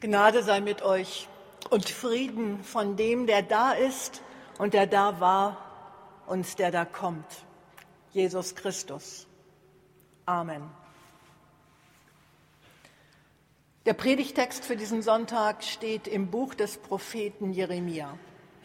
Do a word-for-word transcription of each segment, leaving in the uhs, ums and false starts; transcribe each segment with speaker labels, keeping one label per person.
Speaker 1: Gnade sei mit euch und Frieden von dem, der da ist und der da war und der da kommt, Jesus Christus. Amen. Der Predigtext für diesen Sonntag steht im Buch des Propheten Jeremia.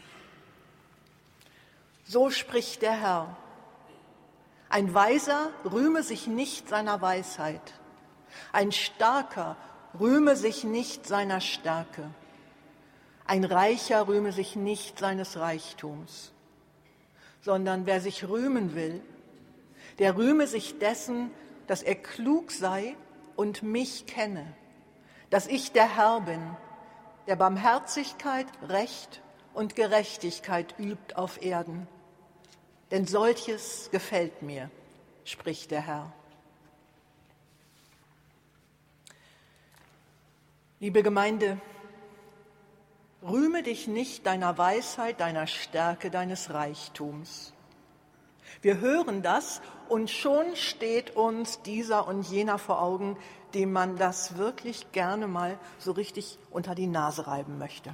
Speaker 1: So spricht der Herr: Ein Weiser rühme sich nicht seiner Weisheit, ein Starker rühme sich nicht seiner Stärke, ein Reicher rühme sich nicht seines Reichtums, sondern wer sich rühmen will, der rühme sich dessen, dass er klug sei und mich kenne, dass ich der Herr bin, der Barmherzigkeit, Recht und Gerechtigkeit übt auf Erden. Denn solches gefällt mir, spricht der Herr. Liebe Gemeinde, rühme dich nicht deiner Weisheit, deiner Stärke, deines Reichtums. Wir hören das und schon steht uns dieser und jener vor Augen, dem man das wirklich gerne mal so richtig unter die Nase reiben möchte.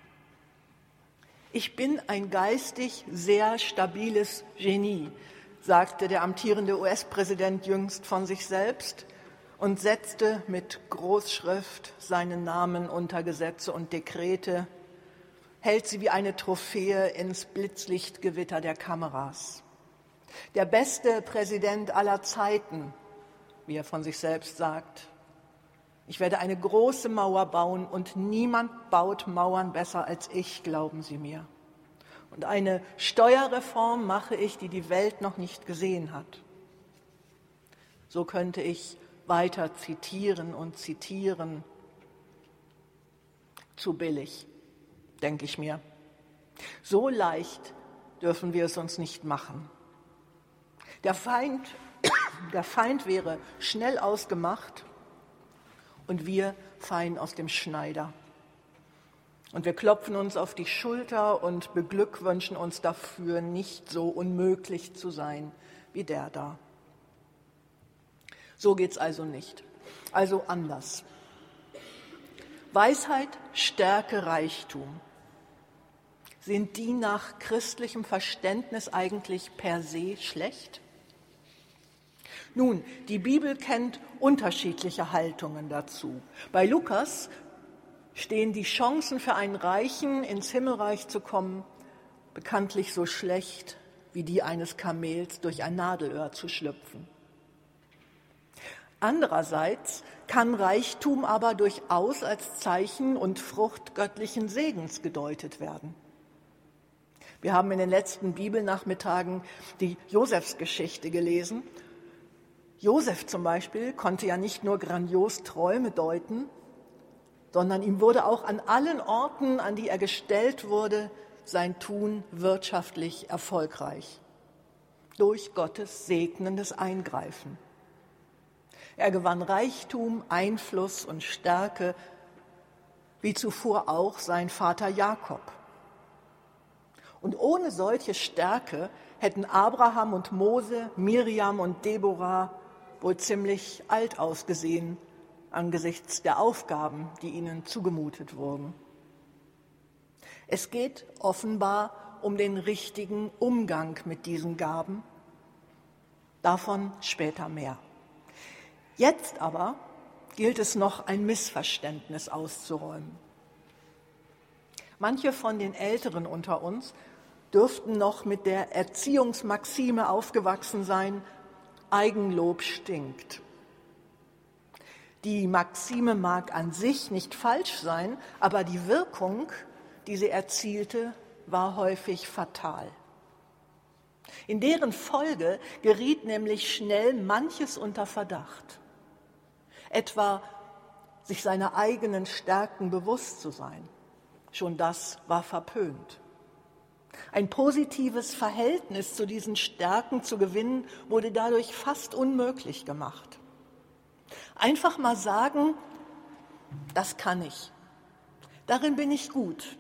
Speaker 1: Ich bin ein geistig sehr stabiles Genie, sagte der amtierende U S-Präsident jüngst von sich selbst und setzte mit Großschrift seinen Namen unter Gesetze und Dekrete, hält sie wie eine Trophäe ins Blitzlichtgewitter der Kameras. Der beste Präsident aller Zeiten, wie er von sich selbst sagt. Ich werde eine große Mauer bauen und niemand baut Mauern besser als ich, glauben Sie mir. Und eine Steuerreform mache ich, die die Welt noch nicht gesehen hat. So könnte ich weiter zitieren und zitieren. Zu billig, denke ich mir. So leicht dürfen wir es uns nicht machen. Der Feind, der Feind wäre schnell ausgemacht und wir fallen aus dem Schneider. Und wir klopfen uns auf die Schulter und beglückwünschen uns dafür, nicht so unmöglich zu sein wie der da. So geht's also nicht, also anders. Weisheit, Stärke, Reichtum. Sind die nach christlichem Verständnis eigentlich per se schlecht? Nun, die Bibel kennt unterschiedliche Haltungen dazu. Bei Lukas stehen die Chancen für einen Reichen, ins Himmelreich zu kommen, bekanntlich so schlecht wie die eines Kamels durch ein Nadelöhr zu schlüpfen. Andererseits kann Reichtum aber durchaus als Zeichen und Frucht göttlichen Segens gedeutet werden. Wir haben in den letzten Bibelnachmittagen die Josefsgeschichte gelesen. Josef zum Beispiel konnte ja nicht nur grandios Träume deuten, sondern ihm wurde auch an allen Orten, an die er gestellt wurde, sein Tun wirtschaftlich erfolgreich. Durch Gottes segnendes Eingreifen. Er gewann Reichtum, Einfluss und Stärke, wie zuvor auch sein Vater Jakob. Und ohne solche Stärke hätten Abraham und Mose, Miriam und Deborah wohl ziemlich alt ausgesehen angesichts der Aufgaben, die ihnen zugemutet wurden. Es geht offenbar um den richtigen Umgang mit diesen Gaben. Davon später mehr. Jetzt aber gilt es noch, ein Missverständnis auszuräumen. Manche von den Älteren unter uns dürften noch mit der Erziehungsmaxime aufgewachsen sein: Eigenlob stinkt. Die Maxime mag an sich nicht falsch sein, aber die Wirkung, die sie erzielte, war häufig fatal. In deren Folge geriet nämlich schnell manches unter Verdacht. Etwa sich seiner eigenen Stärken bewusst zu sein. Schon das war verpönt. Ein positives Verhältnis zu diesen Stärken zu gewinnen, wurde dadurch fast unmöglich gemacht. Einfach mal sagen, das kann ich, darin bin ich gut.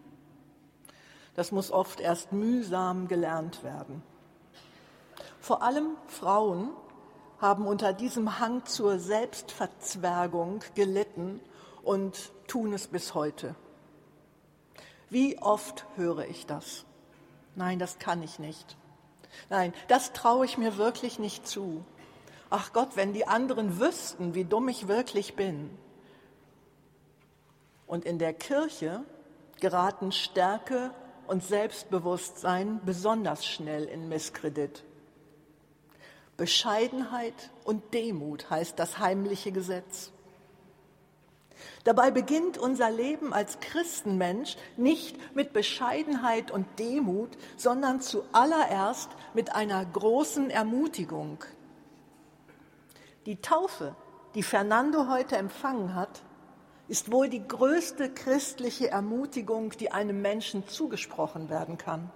Speaker 1: Das muss oft erst mühsam gelernt werden. Vor allem Frauen haben unter diesem Hang zur Selbstverzwergung gelitten und tun es bis heute. Wie oft höre ich das? Nein, das kann ich nicht. Nein, das traue ich mir wirklich nicht zu. Ach Gott, wenn die anderen wüssten, wie dumm ich wirklich bin. Und in der Kirche geraten Stärke und Selbstbewusstsein besonders schnell in Misskredit. Bescheidenheit und Demut heißt das heimliche Gesetz. Dabei beginnt unser Leben als Christenmensch nicht mit Bescheidenheit und Demut, sondern zuallererst mit einer großen Ermutigung. Die Taufe, die Fernando heute empfangen hat, ist wohl die größte christliche Ermutigung, die einem Menschen zugesprochen werden kann.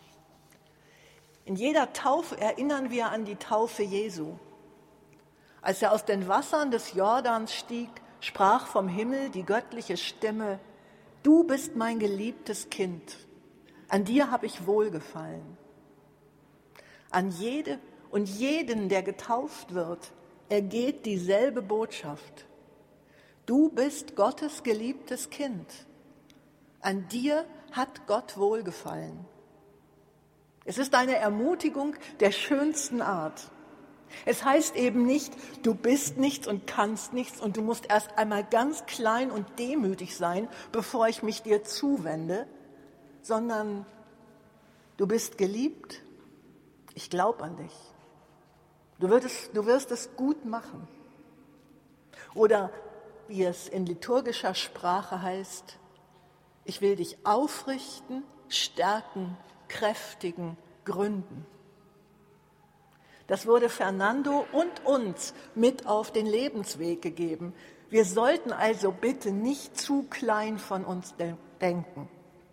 Speaker 1: In jeder Taufe erinnern wir an die Taufe Jesu. Als er aus den Wassern des Jordans stieg, sprach vom Himmel die göttliche Stimme: Du bist mein geliebtes Kind, an dir habe ich wohlgefallen. An jede und jeden, der getauft wird, ergeht dieselbe Botschaft. Du bist Gottes geliebtes Kind. An dir hat Gott wohlgefallen. Es ist eine Ermutigung der schönsten Art. Es heißt eben nicht, du bist nichts und kannst nichts und du musst erst einmal ganz klein und demütig sein, bevor ich mich dir zuwende, sondern du bist geliebt, ich glaube an dich. Du wirst es, du wirst es gut machen. Oder wie es in liturgischer Sprache heißt, ich will dich aufrichten, stärken, kräftigen, gründen. Das wurde Fernando und uns mit auf den Lebensweg gegeben. Wir sollten also bitte nicht zu klein von uns de- denken.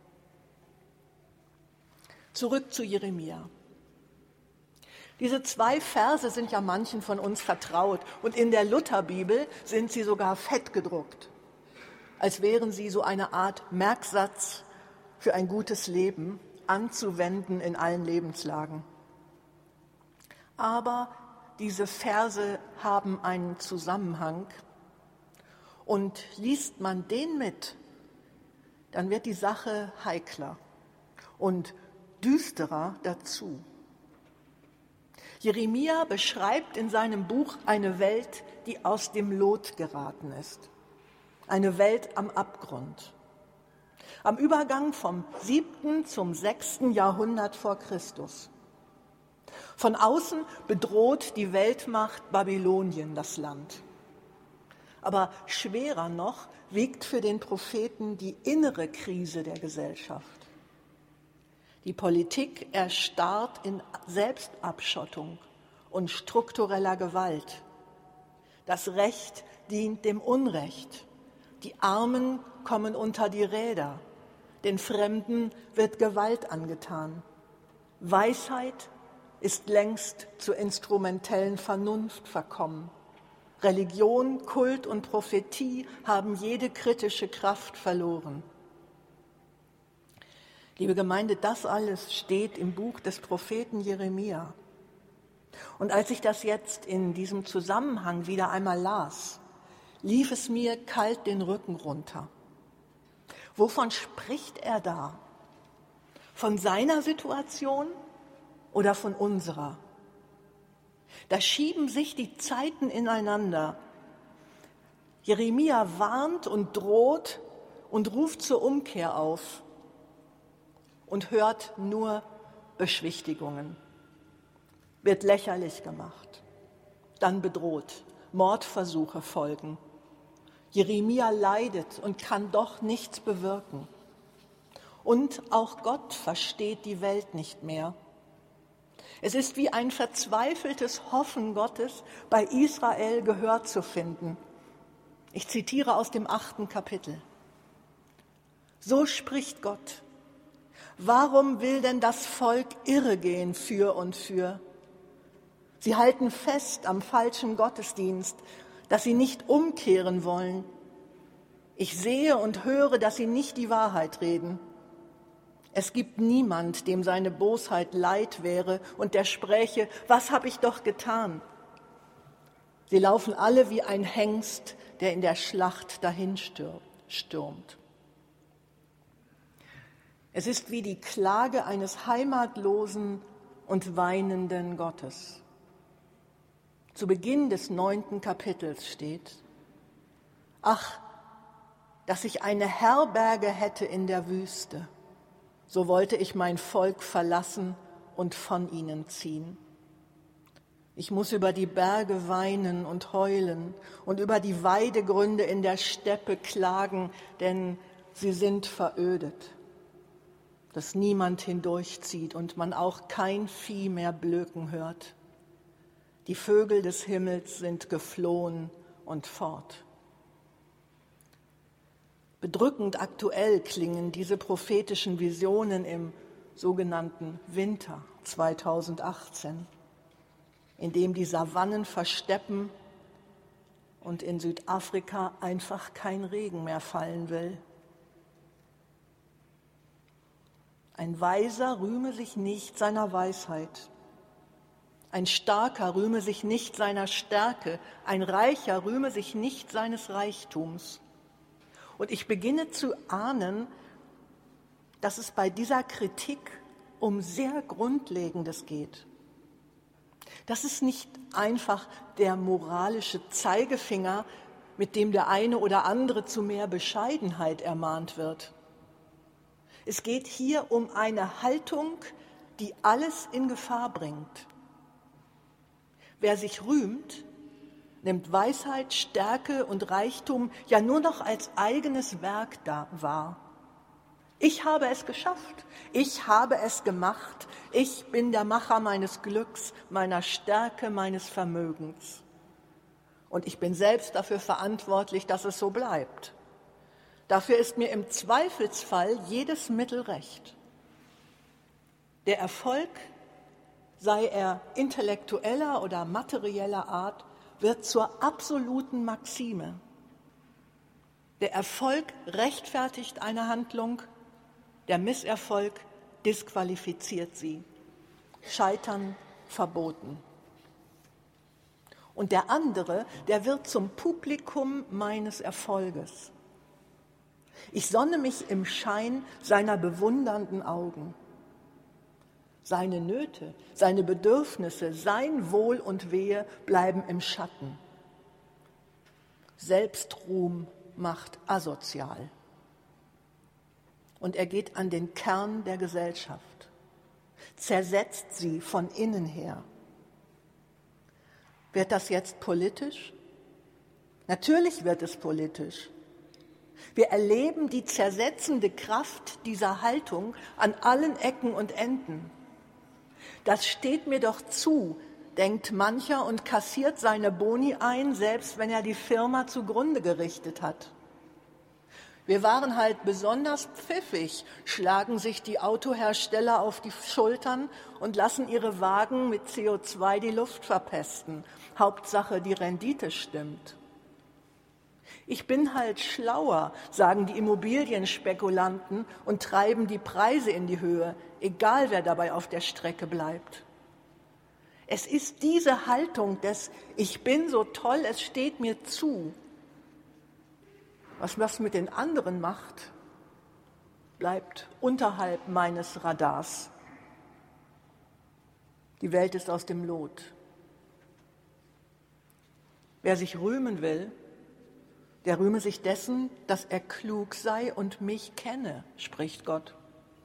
Speaker 1: Zurück zu Jeremia. Diese zwei Verse sind ja manchen von uns vertraut und in der Lutherbibel sind sie sogar fett gedruckt, als wären sie so eine Art Merksatz für ein gutes Leben, anzuwenden in allen Lebenslagen. Aber diese Verse haben einen Zusammenhang und liest man den mit, dann wird die Sache heikler und düsterer dazu. Jeremia beschreibt in seinem Buch eine Welt, die aus dem Lot geraten ist. Eine Welt am Abgrund. Am Übergang vom siebten zum sechsten Jahrhundert vor Christus. Von außen bedroht die Weltmacht Babylonien das Land. Aber schwerer noch wiegt für den Propheten die innere Krise der Gesellschaft. Die Politik erstarrt in Selbstabschottung und struktureller Gewalt. Das Recht dient dem Unrecht. Die Armen kommen unter die Räder. Den Fremden wird Gewalt angetan. Weisheit ist längst zur instrumentellen Vernunft verkommen. Religion, Kult und Prophetie haben jede kritische Kraft verloren. Liebe Gemeinde, das alles steht im Buch des Propheten Jeremia. Und als ich das jetzt in diesem Zusammenhang wieder einmal las, lief es mir kalt den Rücken runter. Wovon spricht er da? Von seiner Situation oder von unserer? Da schieben sich die Zeiten ineinander. Jeremia warnt und droht und ruft zur Umkehr auf und hört nur Beschwichtigungen, wird lächerlich gemacht, dann bedroht, Mordversuche folgen. Jeremia leidet und kann doch nichts bewirken. Und auch Gott versteht die Welt nicht mehr. Es ist wie ein verzweifeltes Hoffen Gottes, bei Israel Gehör zu finden. Ich zitiere aus dem achten Kapitel. So spricht Gott. Warum will denn das Volk irregehen für und für? Sie halten fest am falschen Gottesdienst, dass sie nicht umkehren wollen. Ich sehe und höre, dass sie nicht die Wahrheit reden. Es gibt niemand, dem seine Bosheit leid wäre und der spräche, was habe ich doch getan? Sie laufen alle wie ein Hengst, der in der Schlacht dahinstürmt. Es ist wie die Klage eines heimatlosen und weinenden Gottes. Zu Beginn des neunten Kapitels steht: Ach, dass ich eine Herberge hätte in der Wüste, so wollte ich mein Volk verlassen und von ihnen ziehen. Ich muss über die Berge weinen und heulen und über die Weidegründe in der Steppe klagen, denn sie sind verödet, dass niemand hindurchzieht und man auch kein Vieh mehr blöken hört. Die Vögel des Himmels sind geflohen und fort. Bedrückend aktuell klingen diese prophetischen Visionen im sogenannten Winter zweitausendachtzehn, in dem die Savannen versteppen und in Südafrika einfach kein Regen mehr fallen will. Ein Weiser rühme sich nicht seiner Weisheit. Ein Starker rühme sich nicht seiner Stärke. Ein Reicher rühme sich nicht seines Reichtums. Und ich beginne zu ahnen, dass es bei dieser Kritik um sehr Grundlegendes geht. Das ist nicht einfach der moralische Zeigefinger, mit dem der eine oder andere zu mehr Bescheidenheit ermahnt wird. Es geht hier um eine Haltung, die alles in Gefahr bringt. Wer sich rühmt, nimmt Weisheit, Stärke und Reichtum ja nur noch als eigenes Werk da wahr. Ich habe es geschafft, ich habe es gemacht, ich bin der Macher meines Glücks, meiner Stärke, meines Vermögens. Und ich bin selbst dafür verantwortlich, dass es so bleibt. Dafür ist mir im Zweifelsfall jedes Mittel recht. Der Erfolg, sei er intellektueller oder materieller Art, wird zur absoluten Maxime. Der Erfolg rechtfertigt eine Handlung, der Misserfolg disqualifiziert sie. Scheitern verboten. Und der andere, der wird zum Publikum meines Erfolges. Ich sonne mich im Schein seiner bewundernden Augen. Seine Nöte, seine Bedürfnisse, sein Wohl und Wehe bleiben im Schatten. Selbstruhm macht asozial. Und er geht an den Kern der Gesellschaft, zersetzt sie von innen her. Wird das jetzt politisch? Natürlich wird es politisch. Wir erleben die zersetzende Kraft dieser Haltung an allen Ecken und Enden. Das steht mir doch zu, denkt mancher und kassiert seine Boni ein, selbst wenn er die Firma zugrunde gerichtet hat. Wir waren halt besonders pfiffig, schlagen sich die Autohersteller auf die Schultern und lassen ihre Wagen mit C O zwei die Luft verpesten. Hauptsache, die Rendite stimmt. Ich bin halt schlauer, sagen die Immobilienspekulanten und treiben die Preise in die Höhe, egal wer dabei auf der Strecke bleibt. Es ist diese Haltung des Ich bin so toll, es steht mir zu. Was das mit den anderen macht, bleibt unterhalb meines Radars. Die Welt ist aus dem Lot. Wer sich rühmen will, der rühme sich dessen, dass er klug sei und mich kenne, spricht Gott.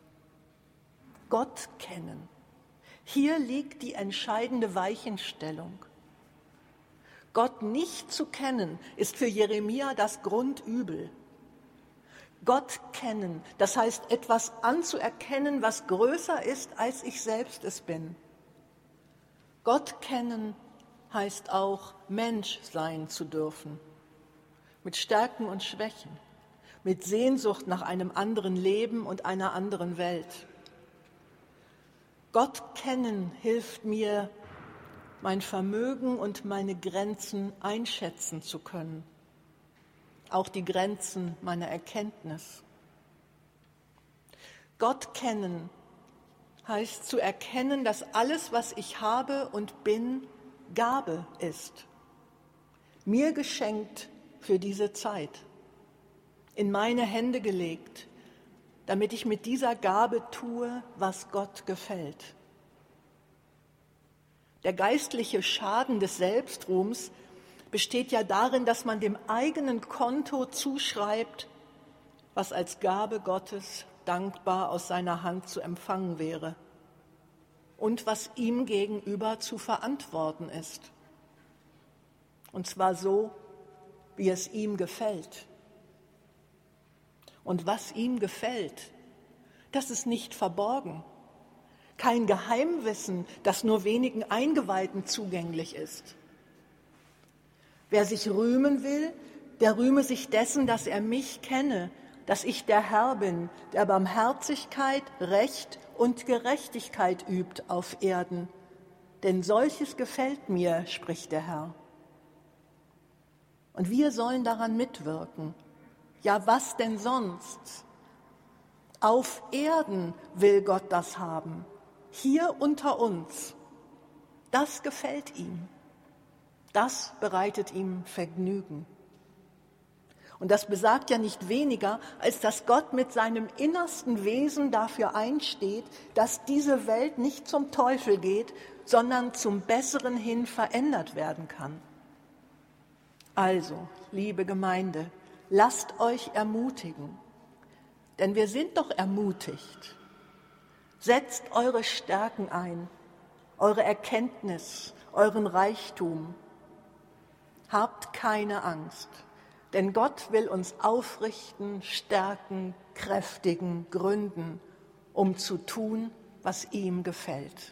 Speaker 1: Gott kennen. Hier liegt die entscheidende Weichenstellung. Gott nicht zu kennen, ist für Jeremia das Grundübel. Gott kennen, das heißt etwas anzuerkennen, was größer ist, als ich selbst es bin. Gott kennen heißt auch, Mensch sein zu dürfen. Mit Stärken und Schwächen, mit Sehnsucht nach einem anderen Leben und einer anderen Welt. Gott kennen hilft mir, mein Vermögen und meine Grenzen einschätzen zu können, auch die Grenzen meiner Erkenntnis. Gott kennen heißt zu erkennen, dass alles, was ich habe und bin, Gabe ist. mir geschenkt für diese Zeit, in meine Hände gelegt, damit ich mit dieser Gabe tue, was Gott gefällt. Der geistliche Schaden des Selbstruhms besteht ja darin, dass man dem eigenen Konto zuschreibt, was als Gabe Gottes dankbar aus seiner Hand zu empfangen wäre und was ihm gegenüber zu verantworten ist. Und zwar so, wie es ihm gefällt. Und was ihm gefällt, das ist nicht verborgen. Kein Geheimwissen, das nur wenigen Eingeweihten zugänglich ist. Wer sich rühmen will, der rühme sich dessen, dass er mich kenne, dass ich der Herr bin, der Barmherzigkeit, Recht und Gerechtigkeit übt auf Erden. Denn solches gefällt mir, spricht der Herr. Und wir sollen daran mitwirken. Ja, was denn sonst? Auf Erden will Gott das haben, hier unter uns. Das gefällt ihm. Das bereitet ihm Vergnügen. Und das besagt ja nicht weniger, als dass Gott mit seinem innersten Wesen dafür einsteht, dass diese Welt nicht zum Teufel geht, sondern zum Besseren hin verändert werden kann. Also, liebe Gemeinde, lasst euch ermutigen, denn wir sind doch ermutigt. Setzt eure Stärken ein, eure Erkenntnis, euren Reichtum. Habt keine Angst. Denn Gott will uns aufrichten, stärken, kräftigen, gründen, um zu tun, was ihm gefällt.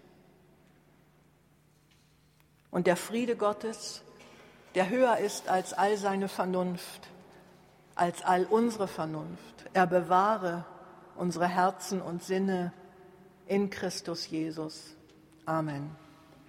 Speaker 1: Und der Friede Gottes, der höher ist als all seine Vernunft, als all unsere Vernunft, er bewahre unsere Herzen und Sinne in Christus Jesus. Amen.